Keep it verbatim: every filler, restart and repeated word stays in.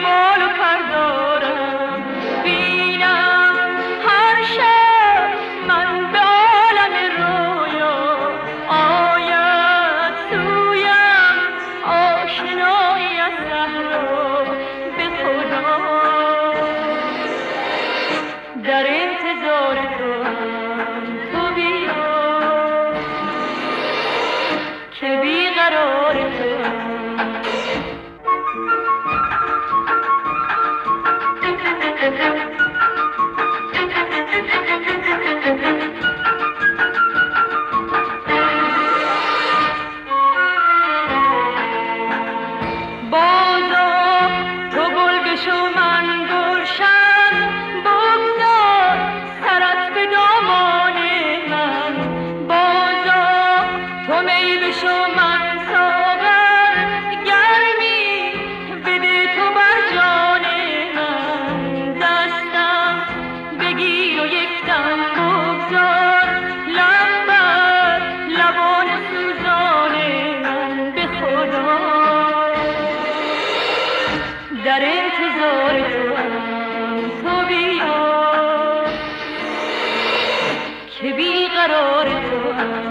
بال و پر دارم، بینم هر شب من به عالم رویا آید سویم آشنایی از صحرا. به خدا در انتظار تو هم، تو بیا که بیقرار تو هم. بازا تو گل بشو من گلشن، بگذار سرت به دامان من. بازا تو می بشو من ساغر، گرمی بده تو بر جان من. دستم بگیر و یک دم بگذار، لب بر لبان سوزان من. به خدا در انتظار تو هم، تو بیا که بیقرار تو هم.